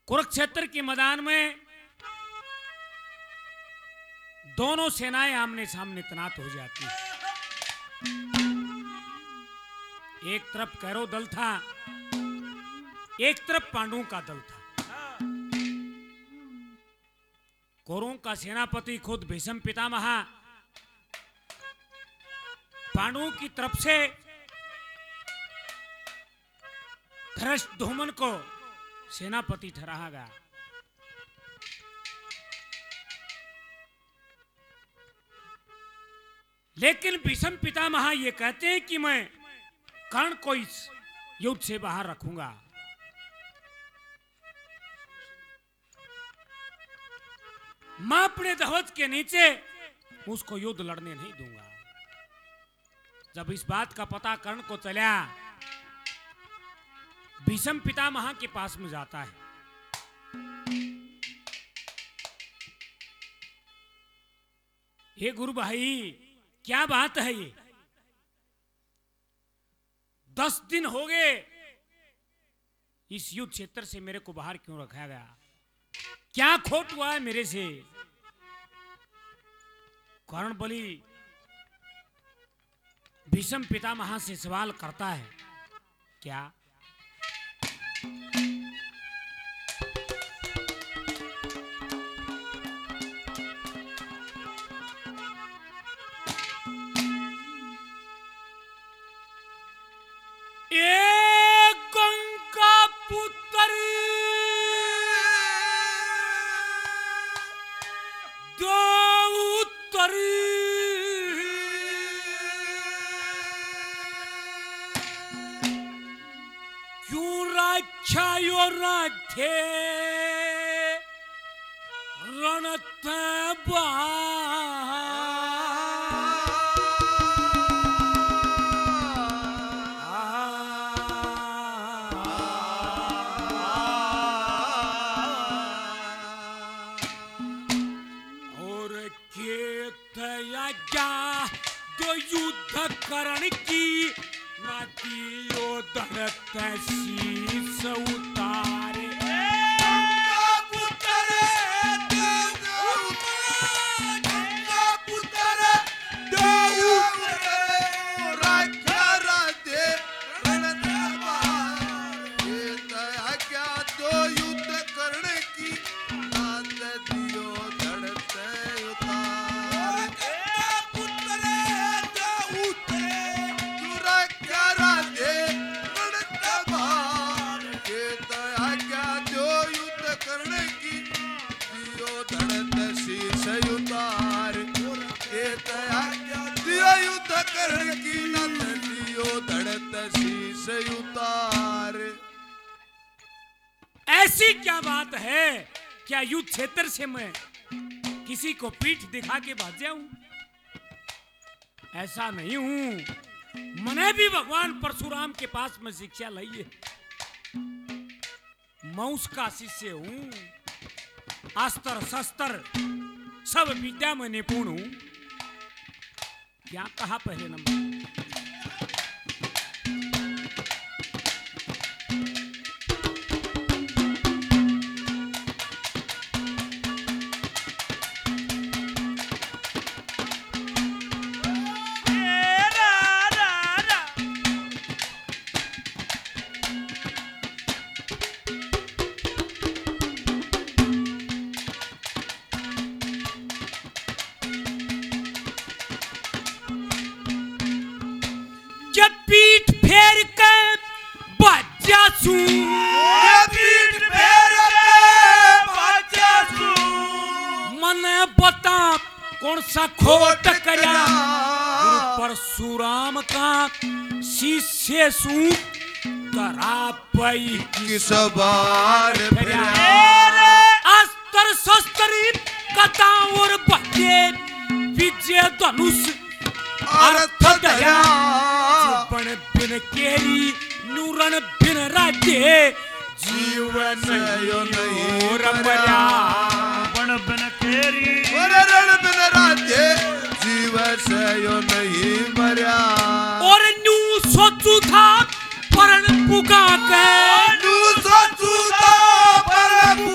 कुरुक्षेत्र के मैदान में दोनों सेनाएं आमने सामने तैनात हो जाती हैं। एक तरफ कैरव दल था, एक तरफ पांडवों का दल था। कौरवों का सेनापति खुद भीष्म पितामह पांडवों की तरफ से धृष्टद्युम्न को सेनापति ठहराया गया। लेकिन भीष्म पितामह ये कहते हैं कि मैं कर्ण को इस युद्ध से बाहर रखूंगा। मैं अपने ध्वज के नीचे उसको युद्ध लड़ने नहीं दूंगा। जब इस बात का पता कर्ण को चला, भीष्म पितामह के पास में जाता है। हे गुरु भाई, क्या बात है ये? 10 दिन हो गए इस युद्ध क्षेत्र से मेरे को बाहर क्यों रखा गया? क्या खोट हुआ है मेरे से? कर्ण बलि भीष्म पितामह से सवाल करता है। क्या ऐसी क्या बात है? क्या युद्ध क्षेत्र से मैं किसी को पीठ दिखा के भाग जाऊं? ऐसा नहीं हूं। मैंने भी भगवान परशुराम के पास में शिक्षा ली है। मैं उसका शिष्य हूं। अस्त्र शस्त्र सब विद्या में निपुण हूं। क्या कहा पहले नंबर? खोट करा परशुराम का शिष्य सू करा पई किस बार अस्त्र शस्त्र कथा और बच्चे विजय धनुष अर्थ दया जीवन बिन केरी नूरन बिन राज्य जीवन यो नहीं रमया बन बिन केरी रण बिन राज्य जीवन से यो नहीं मर्या। और न्यू सोचू था परण पुगा के न्यू सोचू था परण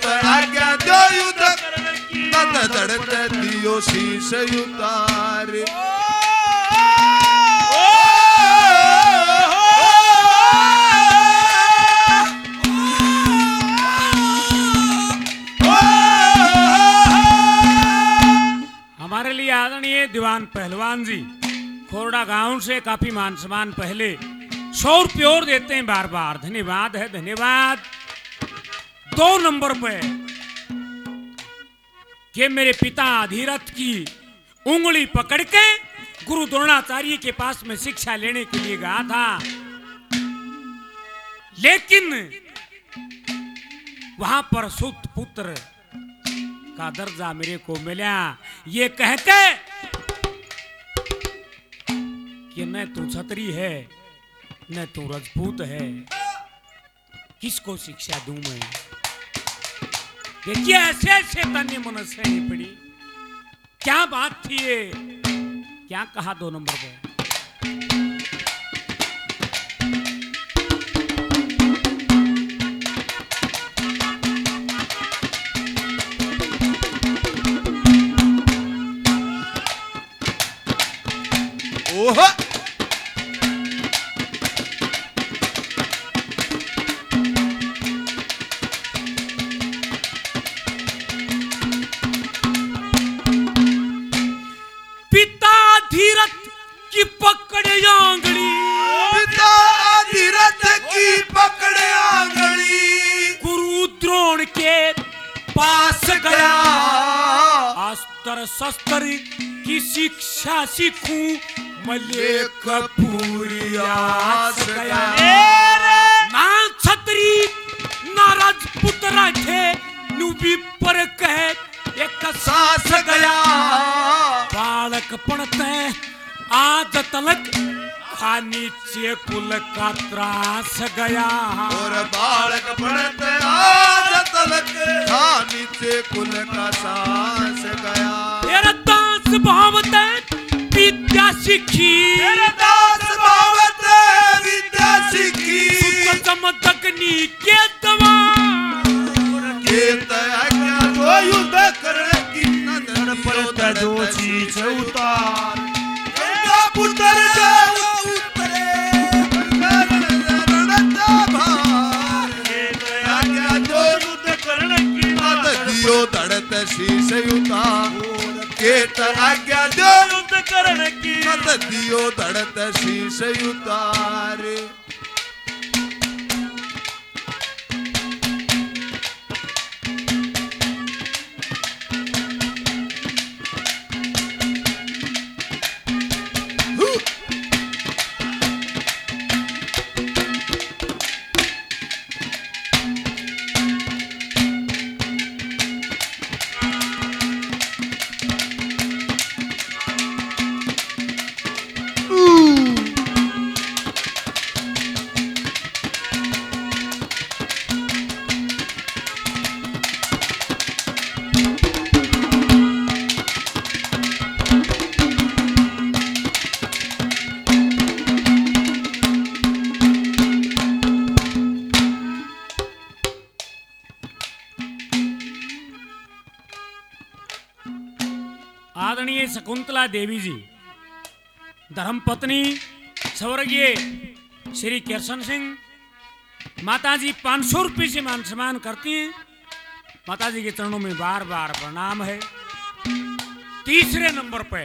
तो आज्ञा दो युद्ध तद धड़ते दियो शीश उतारे हमारे लिए आदरणीय दीवान पहलवान जी खोरडा गांव से काफी मान सम्मान पहले 100 रुपये और देते हैं बार बार। धन्यवाद है, धन्यवाद। 2 नंबर पे कि मेरे पिता अधिरथ की उंगली पकड़ के गुरु द्रोणाचार्य के पास में शिक्षा लेने के लिए गया था, लेकिन वहां पर सुत पुत्र का दर्जा मेरे को मिला। ये कह के कि न तू छतरी है न तू राजपूत है, किसको शिक्षा दूं मैं। देखिए ऐसे ऐसे तन्य मनुष्य नहीं पड़ी। क्या बात थी ये, क्या कहा 2 नंबर पे। ओह पिता धीरथ की पकड़े आंगली, पिता अधिरथ की पकड़े आंगली गुरु द्रोण के पास गया। अस्त्र शस्त्र की शिक्षा सीखूं मलिक पूरी आस गया। ना छतरी ना राजपूत रखे नुबी पर कहे एक सास गया। बालक पढ़ते आज तलक खानी चे कुल का त्रास गया। और बालक पढ़ते आज तलक खानी से कुल का सांस गया। तेरा दास भावते विद्या सीखी, तेरे दास भावत विद्या सीखी सुत चमतकनी के दवा। केत आज्ञा दो युद्ध करने की नदर पर जो शीश उतार। गंगा पुत्र जो उतरे रणता भार। केत आज्ञा दो युद्ध करने की नदर दियो धड़त शीश उतार। केत आज्ञा दो युद्ध करने की नदर दियो धड़त शीश उतारे। आदरणीय शकुंतला देवी जी धर्मपत्नी स्वर्गीय श्री कृष्ण सिंह माताजी 500 रुपये से मान सम्मान करती हैं। माताजी के चरणों में बार बार प्रणाम है। 3 नंबर पे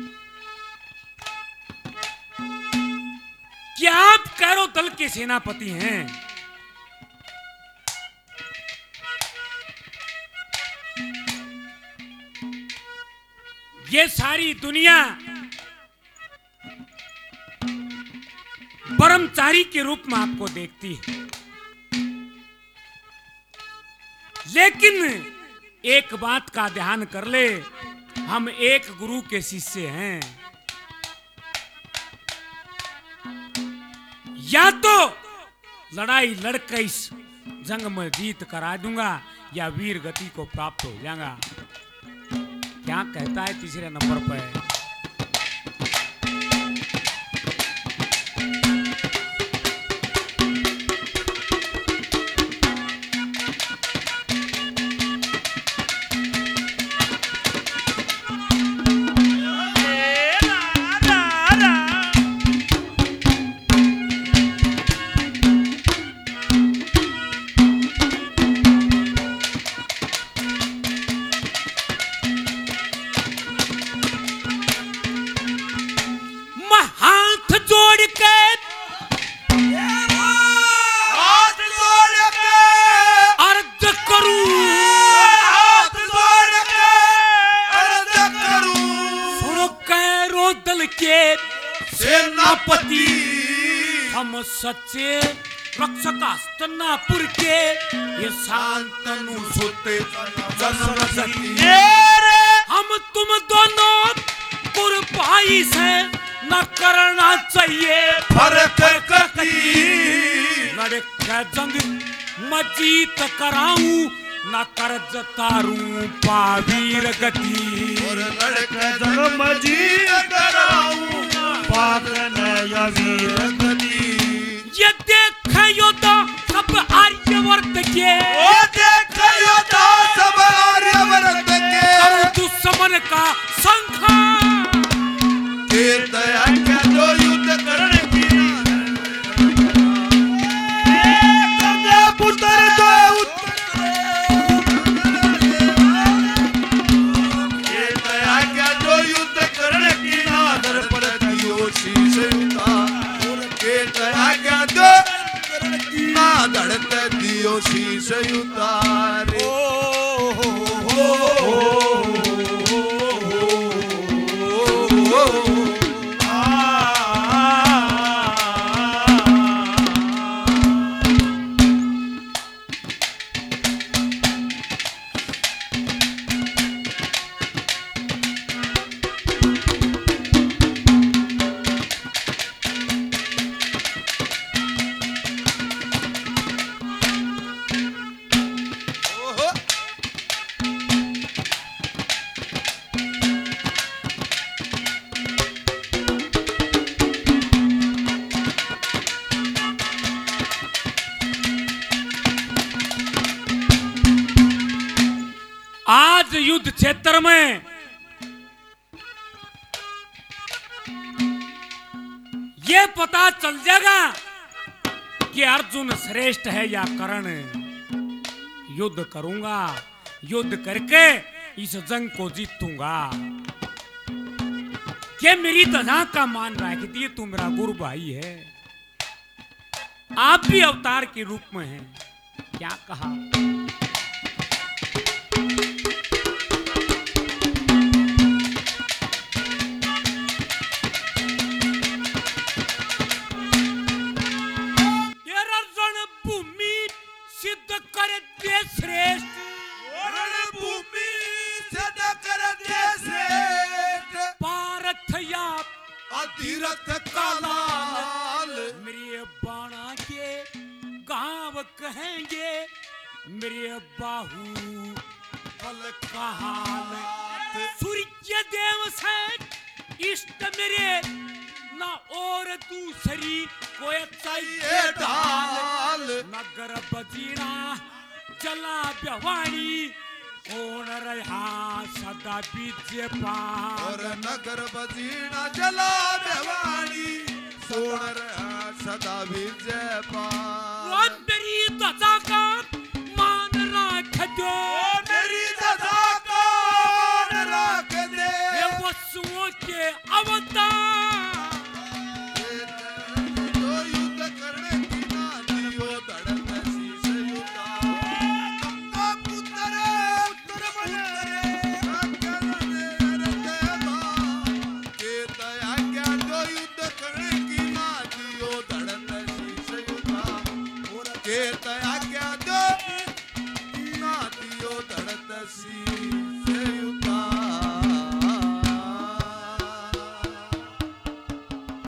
क्या आप कैरो दल के सेनापति हैं? ये सारी दुनिया ब्रह्मचारी के रूप में आपको देखती है, लेकिन एक बात का ध्यान कर ले, हम एक गुरु के शिष्य हैं। या तो लड़ाई लड़कर इस जंग में जीत करा दूंगा या वीर गति को प्राप्त हो जाएगा। क्या कहता है 3 नंबर पर? दल के सेनापति हम सच्चे रक्षक हस्तनापुर के ये शांतनु सुते जनरसती हम तुम दोनों कुर्बाई से न करना चाहिए फर्क कती लड़े जंग मजीत कराऊं न कर्ज तारूं पावीर गति और लड़के जन्म जी कराऊं पागन या वीर गति ये देखो तो सब आर्यवर्त के ओ देखो तो सब आर्यवर्त के करो दुश्मन का संहार तीर्थ आज्ञा जो युद्ध करने की पुत्र दो तीर्थ आज्ञा जो युद्ध करने की नादर पर दियो शीश उतार तीर्थ आज्ञा जो नादर पर दियो शीश उतार आज युद्ध क्षेत्र में ये पता चल जाएगा कि अर्जुन श्रेष्ठ है या कर्ण। युद्ध करूंगा, युद्ध करके इस जंग को जीतूंगा। ये मेरी तजा का मान रहा है कि ये तू मेरा गुरु भाई है, आप भी अवतार के रूप में हैं। क्या कहा? सिद्ध कर दे श्रेष्ठ रणभूमि सिद्ध कर दे श्रेष्ठ पारथ या अतिरथ कालाल मेरे बाणा के गांव कहेंगे मेरे बाहु फल का हाल। सूर्य देव से इष्ट मेरे ना और दूसरी कोई चाहिए ढाल। नगर बजीना चला व्यवाणी कौन रहा सदा बीजे पार। और नगर बजीना चला व्यवाणी कौन रहा सदा बीजे पार। मेरी दशा का मान रख दो, मेरी दशा का मान रख दे। वसुओं के अवतार